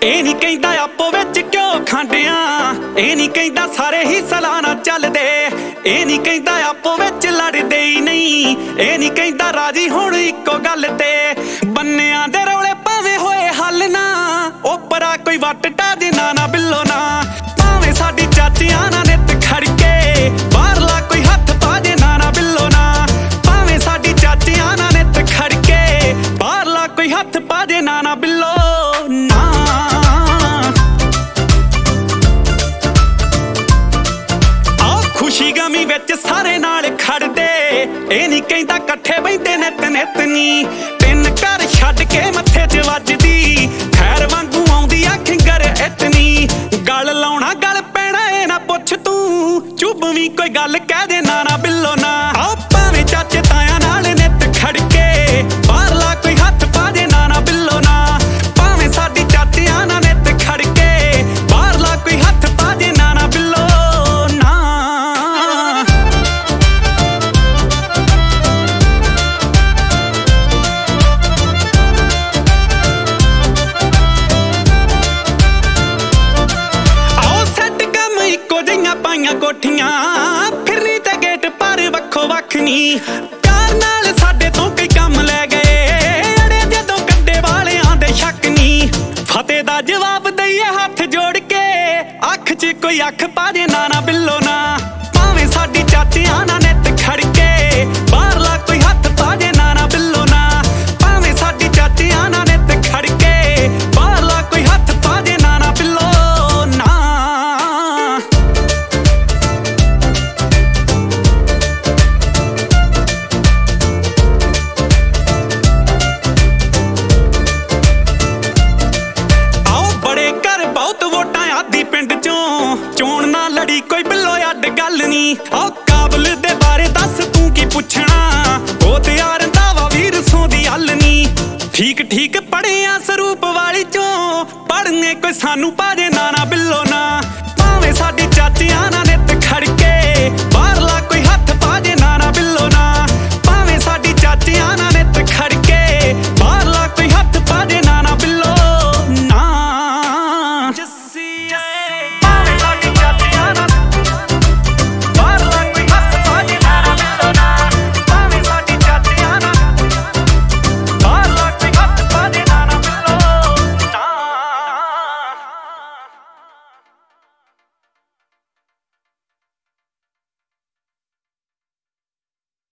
ਇਹ ਨਹੀਂ ਕਹਿੰਦਾ ਆਪੋ ਵਿੱਚ ਕਿਉਂ ਖਾਂਡਿਆਂ, ਇਹ ਨਹੀਂ ਕਹਿੰਦਾ ਸਾਰੇ ਹੀ ਸਲਾਨਾ ਚੱਲਦੇ, ਇਹ ਨਹੀਂ ਕਹਿੰਦਾ ਆਪੋ ਵਿੱਚ ਲੜਦੇ ਹੀ ਨਹੀਂ, ਇਹ ਨਹੀਂ ਕਹਿੰਦਾ ਰਾਜੀ ਹੁਣ ਇੱਕੋ ਗੱਲ ਤੇ। ਬੰਨਿਆਂ ਦੇ ਰੌਲੇ ਭਾਵੇਂ ਹੋਏ ਹੱਲ ਨਾ, ਓਪਰਾ ਕੋਈ ਵੱਟ ਟਾਜੇ ਨਾ ਬਿੱਲੋ ਨਾ, ਭਾਵੇਂ ਸਾਡੀ ਚਾਚੀਆਂ ਨਾ ਨਿੱਤ ਖੜਕੇ ਬਾਹਰਲਾ ਕੋਈ ਹੱਥ ਪਾਜੇ ਨਾ ਬਿੱਲੋ ਨਾ, ਭਾਵੇਂ ਸਾਡੀ ਚਾਚੀਆਂ ਨਾ ਨਿੱਤ ਖੜਕੇ ਬਾਹਰਲਾ ਕੋਈ ਹੱਥ ਪਾਜੇ ਨਾ ਬਿੱਲੋ ਨਾ। ਖੁਸ਼ੀ ਗਮੀ ਵਿੱਚ ਸਾਰੇ ਨਾਲ ਖੜਦੇ, ਇਹ ਨਹੀਂ ਕਹਿੰਦਾ ਇਕੱਠੇ ਬੈਠੇ ਨਿੱਤ ਨੀ, ਤਿੰਨ ਘਰ ਛੱਡ ਕੇ ਮੱਥੇ 'ਚ ਵੱਜਦੀ ਖੈਰ ਵਾਂਗੂ ਆਉਂਦੀ ਆ ਖਿੰਗਰ ਇਤਨੀ। ਗਲ ਲਾਉਣਾ ਗਲ ਪੈਣਾ ਇਹ ਨਾ ਪੁੱਛ ਤੂੰ, ਚੁੱਪ ਵੀ ਕੋਈ ਗੱਲ ਕਹਿ ਦੇ ਨਾ ਬਿੱਲੋ ਨਾ। ਆਹ ਭਾਵੇਂ ਚਾਚੇ ਤਾਇਆ ਨਾਲ ਨਿੱਤ ਖੜਕੇ ਬਾਹਰਲਾ ਕੋਈ ਹੱਥ ਪਾ ਦੇ ਨਾ ਬਿੱਲੋ ਨਾ, ਭਾਵੇਂ ਸਾਡੀ ਚਾਚੀਆਂ ਨਾਲ ਨਿੱਤ ਖੜਕੇ ਬਾਹਰਲਾ ਕੋਈ ਹੱਥ ਪਾ ਦੇ ਨਾ ਬਿੱਲੋ ਨਾ। ਪਾਈਆਂ ਕੋਠੀਆਂ ਫਿਰਨੀ ਤੇ ਗੇਟ ਪਰ ਵੱਖੋ ਵੱਖ ਨੀ, ਪਿਆਰ ਨਾਲ ਸਾਡੇ ਤੋਂ ਕਈ ਕੰਮ ਲੈ ਗਏ ਅੜੇ ਜਦੋਂ ਕੱਡੇ ਵਾਲਿਆਂ ਦੇ ਸ਼ੱਕ ਨੀ। ਫਤਿਹ ਦਾ ਜਵਾਬ ਦਈਏ ਹੱਥ ਜੋੜ ਕੇ, ਅੱਖ 'ਚ ਕੋਈ ਅੱਖ ਪਾ ਦੇ ਨਾ ਬਿੱਲੋ ਨਾ, ਭਾਵੇਂ ਸਾਡੀ ਚਾਚੀਆਂ ਨਾਲ ਨਿੱਤ ਖੜਕੇ ਬਾਹਰਲਾ ਕੋਈ ਹੱਥ ਪਾ ਦੇ ਨਾ ਬਿੱਲੋ ਨਾ, ਭਾਵੇਂ ਸਾਡੀ ਚਾਚੀਆਂ ਨਾਲ ਨਿੱਤ ਖੜਕੇ ਬਾਹਰਲਾ ਕੋਈ ਹੱਥ ਪਾ ਦੇ ਨਾ ਬਿੱਲੋ ਨਾ। ਪਿੰਡ ਚੋਂ ਚੋਣ ਨਾ ਲੜੀ ਕੋਈ ਬਿੱਲੋ ਅੱਡ ਗੱਲ ਨੀ, ਆਹ ਕਾਬਲ ਦੇ ਬਾਰੇ ਦੱਸ ਤੂੰ ਕੀ ਪੁੱਛਣਾ, ਉਹ ਤੇ ਯਾਰ ਦਾਵਾ ਵੀਰ ਸੋਂ ਦੀ ਹੱਲ ਨੀ। ਠੀਕ ਪੜਿਆ ਸਰੂਪ ਵਾਲੀ ਚੋਂ ਪੜਨੇ ਕੋਈ ਸਾਨੂੰ ਪਾਜੇ ਨਾ ਬਿੱਲੋ ਨਾ,